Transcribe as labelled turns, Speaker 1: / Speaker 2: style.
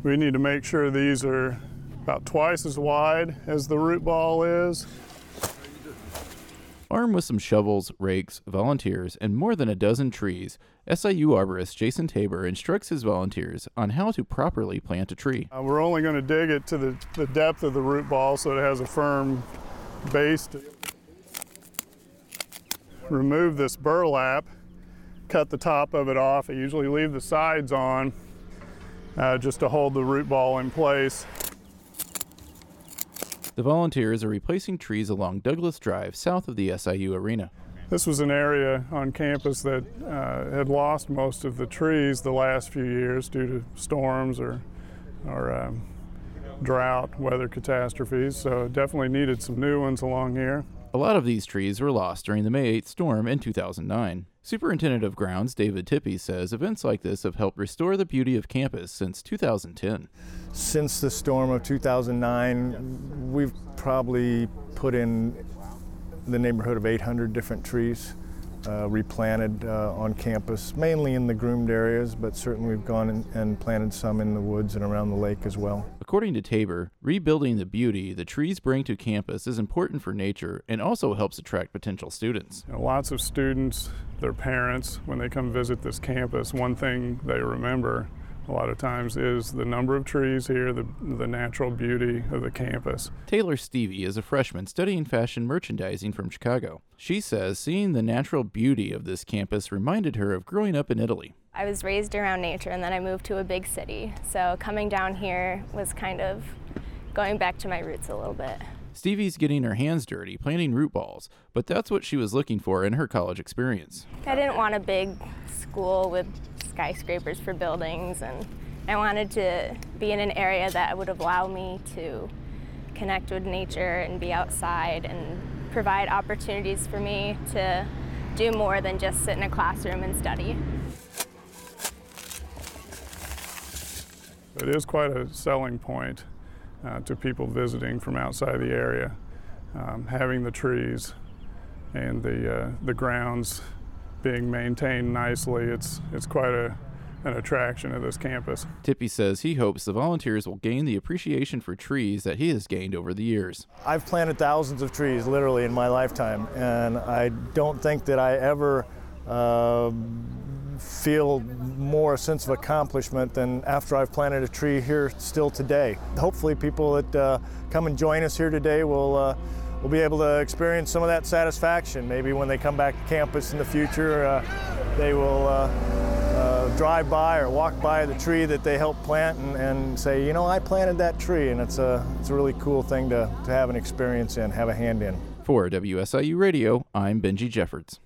Speaker 1: We need to make sure these are about twice as wide as the root ball is.
Speaker 2: Armed with some shovels, rakes, volunteers, and more than a dozen trees, SIU arborist Jason Tabor instructs his volunteers on how to properly plant a tree.
Speaker 1: We're only going to dig it to the depth of the root ball so it has a firm base. Remove this burlap, cut the top of it off. I usually leave the sides on just to hold the root ball in place.
Speaker 2: The volunteers are replacing trees along Douglas Drive south of the SIU arena.
Speaker 1: This was an area on campus that had lost most of the trees the last few years due to storms or drought, weather catastrophes, so definitely needed some new ones along here.
Speaker 2: A lot of these trees were lost during the May 8th storm in 2009. Superintendent of Grounds David Tippie says events like this have helped restore the beauty of campus since 2010.
Speaker 3: Since the storm of 2009, we've probably put in the neighborhood of 800 different trees replanted on campus, mainly in the groomed areas, but certainly we've gone and planted some in the woods and around the lake as well.
Speaker 2: According to Tabor, rebuilding the beauty the trees bring to campus is important for nature and also helps attract potential students.
Speaker 1: Lots of students, their parents, when they come visit this campus, one thing they remember a lot of times is the number of trees here, the natural beauty of the campus.
Speaker 2: Taylor Stevie is a freshman studying fashion merchandising from Chicago. She says seeing the natural beauty of this campus reminded her of growing up in Italy.
Speaker 4: I was raised around nature and then I moved to a big city, so coming down here was kind of going back to my roots a little bit.
Speaker 2: Stevie's getting her hands dirty planting root balls, but that's what she was looking for in her college experience.
Speaker 4: I didn't want a big school with skyscrapers for buildings, and I wanted to be in an area that would allow me to connect with nature and be outside and provide opportunities for me to do more than just sit in a classroom and study.
Speaker 1: It is quite a selling point to people visiting from outside the area. Having the trees and the grounds being maintained nicely, it's quite an attraction of this campus.
Speaker 2: Tippie says he hopes the volunteers will gain the appreciation for trees that he has gained over the years.
Speaker 3: I've planted thousands of trees literally in my lifetime, and I don't think that I ever feel more a sense of accomplishment than after I've planted a tree here still today. Hopefully people that come and join us here today will be able to experience some of that satisfaction. Maybe when they come back to campus in the future, they will drive by or walk by the tree that they helped plant and say, you know, I planted that tree, and it's a really cool thing to have an experience in, have a hand in.
Speaker 2: For WSIU Radio, I'm Benji Jeffords.